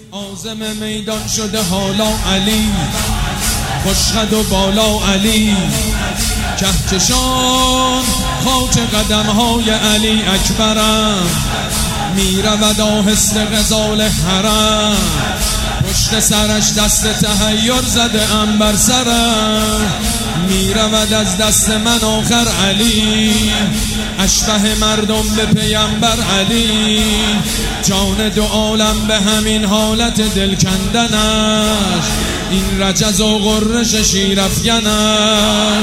عازم میدان شده حالا علی، خوشخد و بالا علی، کهکشان خاک قدمهای علی اکبرم، میرود آهسته غزال حرم، پشت سرش دست تحیر زده ام بر سرم، میرود از دست من آخر علی، اشبه مردم به پیامبر علی، جان دو عالم به همین حالت دل کندنش، این رجز و غرش شیرافکنش،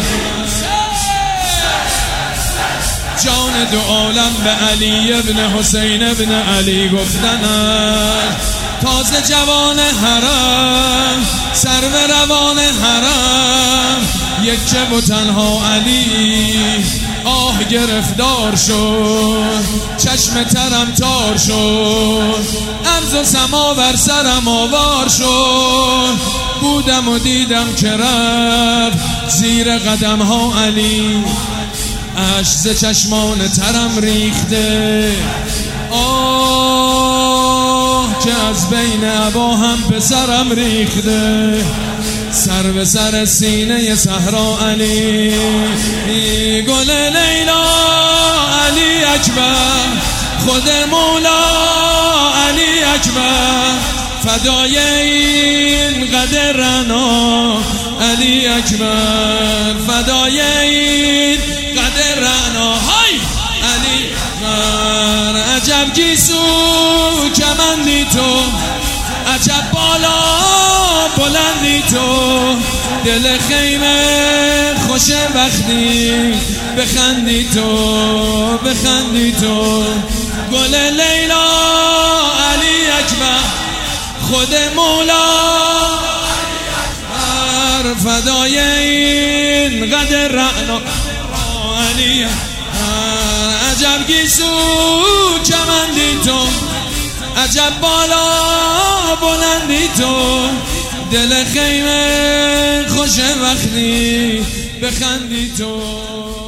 جان دو عالم به علی ابن حسین ابن علی گفتنش، تازه جوان حرم سرو روان حرم، یک و تنها علی آه گرفتار شد، چشم ترم تار شد، عرض و سما بر سرم آوار شد، بودم و دیدم که رفت زیر قدم ها علی، اشک ز چشمان ترم ریخته، آه که از بین عبا هم به سرم ریخته، سر به سر سینه صحرا علی، گل لیلا علی اکبر، خود مولا علی اکبر، فدای این قدر رعنا علی اکبر، فدای این قدر رعنا های علی اکبر، عجب گیسو کمندی تو، عجب بالا بلندی تو، دل خیمه خوش بختی، بخندی تو بخندی تو، گل لیلا علی اکبر، خود مولا علی اکبر، فدای این قدر رعنا علی اکبر، عجب گیسو کمندی تو، عجب بالا بلندی تو، دل خیمه خوش وقتی بخندی تو.